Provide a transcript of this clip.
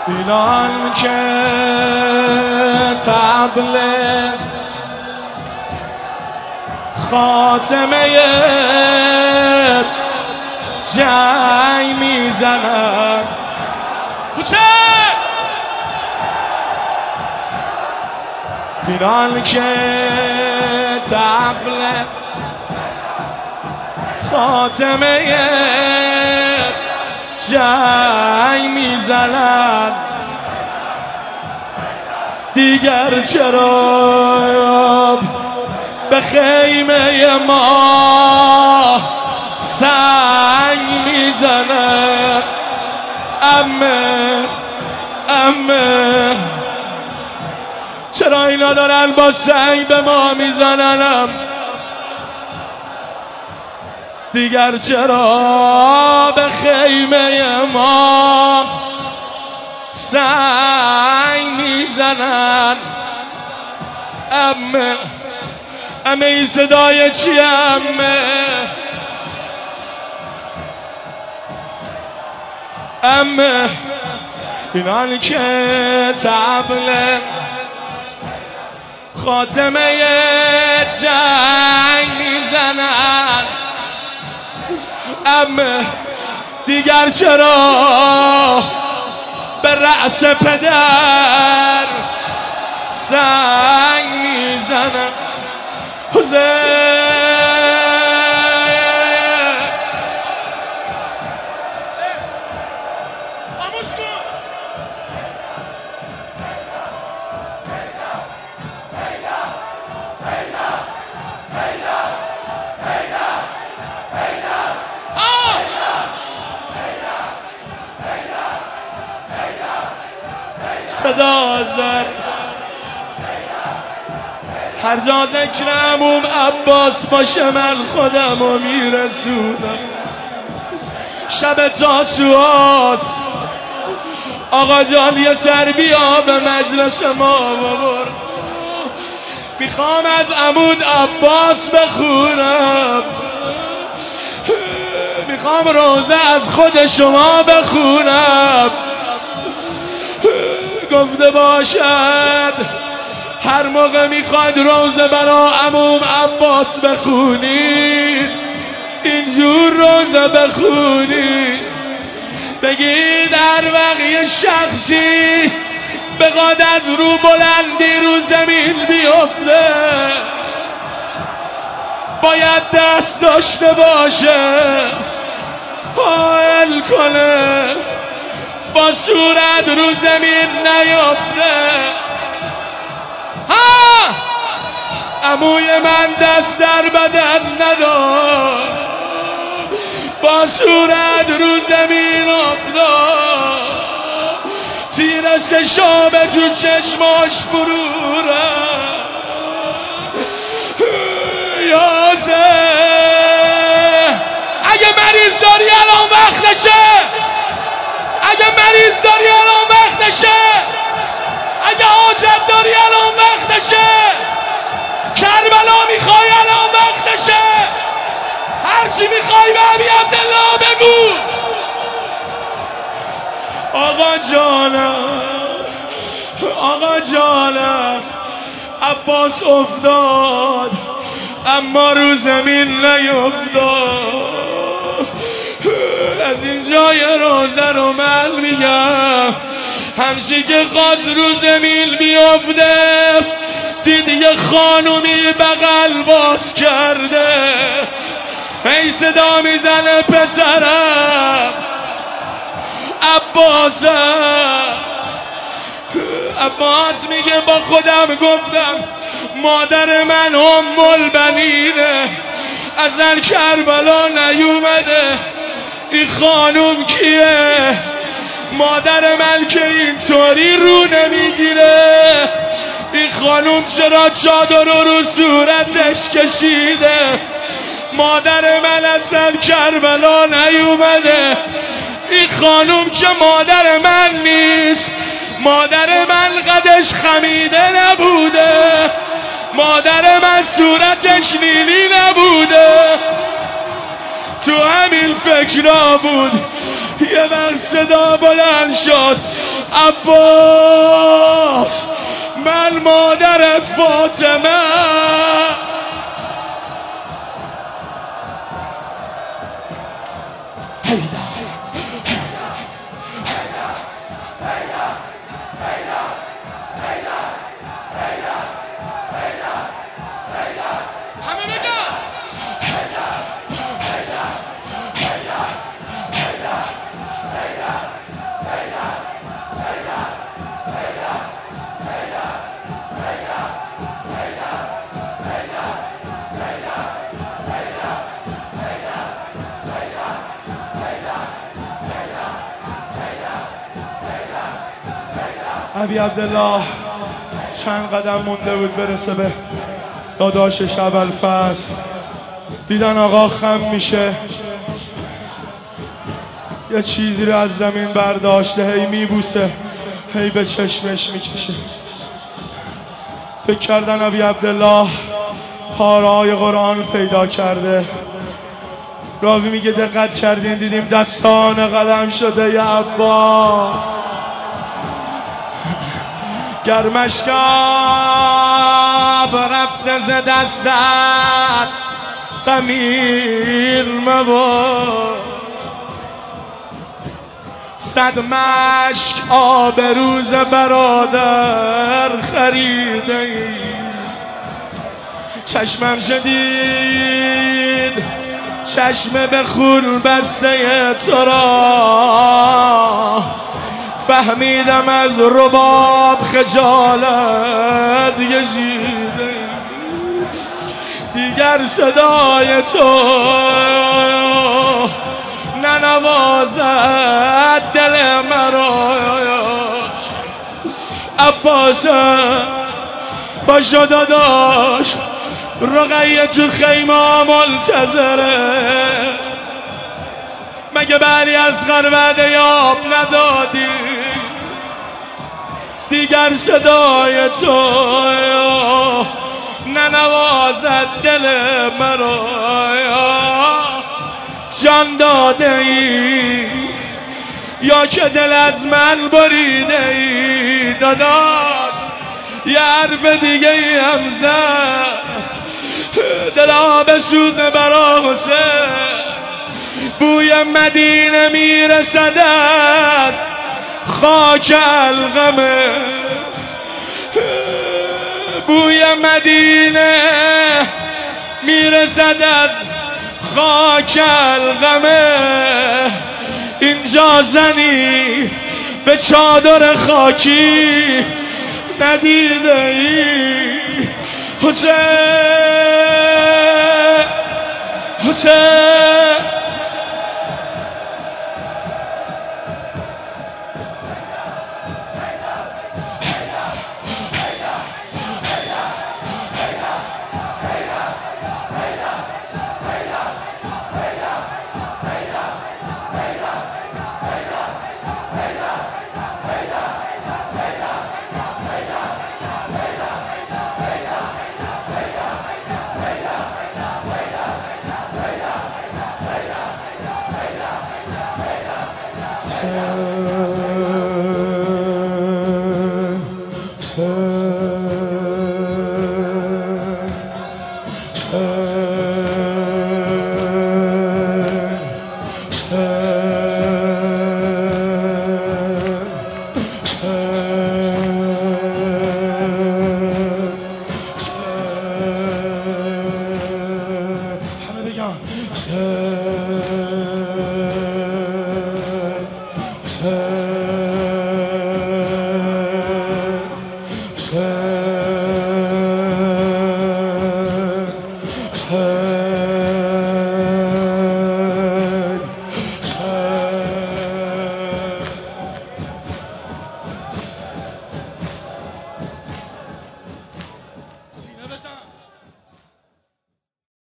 اینان که طبل خاتمه جنگ میزنن. حسین اینان که طبل خاتمه جنگ میزنن، دیگر چرا به خیمه ما سنگ میزنن؟ امه چرا اینا دارن با سنگ به ما میزنن؟ دیگر چرا به خیمه ما سنگ میزنن؟ امه این صدای چیه؟ امه اینان که طبل خاتمه جنگ میزنن، امه دیگر چرا به رأس پدر سنگ میزنن؟ حسین صدا زد هر جا ذکر عموم عباس باشه من خودمو میرسونم. شب تاسوعاست آقا جان یه سر بیا به مجلس ما ببر، میخوام از عمود عباس بخونم، میخوام روزه از خود شما بخونم. گفته باشد هر موقع میخواید روزه برا عموم عباس بخونید اینجور روزه بخونید، بگید هر وقت شخصی بخواد از رو بلندی رو زمین بیفته باید دست داشته باشه حائل کنه با صورت رو زمین نیفته. ها عموی من دست در بدن ندار با صورت رو زمین افتاد، تیر سشابه تو چشماش فرو رفت. یاسه اگه مریض داری الان وقتشه، اگه مریض داری الان وقتشه، اگه حاجت داری الان وقتشه، کربلا میخوای الان وقتشه، هرچی میخوای به ابی عبدالله بگو. آقا جانم عباس افتاد اما رو زمین نیفتاد. از این جای روزه رو من میگم همچی که خواست رو زمین بیفته دید یه خانومی بغل باز کرده، ای صدا میزنه پسرم عباس میگه با خودم گفتم مادر من البنینه ازن کربلا نیومده، این خانوم کیه؟ مادر من که اینطوری رو نمیگیره، این خانوم چرا چادر رو صورتش کشیده؟ مادر من اصلا کربلا نیومده، این خانوم که مادر من نیست، مادر من قدش خمیده نبوده، مادر من صورتش نیلی نبوده. تو همین فکرها بود یه وقت صدا بلند شد عباس من مادرت فاطمه. ابی عبدالله چند قدم مونده بود برسه به داداشش ابوالفضل. دیدن آقا خم میشه، یه چیزی رو از زمین برداشته، هی میبوسه، هی به چشمش میکشه. فکر کردن ابی عبدالله پاره‌های قرآن پیدا کرده. راوی میگه دقت کردین دیدیم دستان قلم شده یا عباس. گرمشگاه رفته ز دستت قمیر مباد. صد مشک آب روز برادر خریده ای. چشمم شدید چشم به خون بسته تو را، فهمیدم از رباب خجالت کشیده. دیگر صدای تو ننوازد دل مرا. عباس پاشو داداش رقیه تو خیمه منتظره. مگه بلی از وعده یاب ندادی؟ دیگر صدای تو ننوازد دل مرا. جان داده ای یا که دل از من بریده ای؟ داداش یه حرف دیگه ای هم زد، دلا بسوزه برا حسین. بوی مدینه میرسد از خاک القمه، بوی مدینه میرسد از خاک القمه. اینجا زنی به چادر خاکی ندیده ای؟ حسین حسین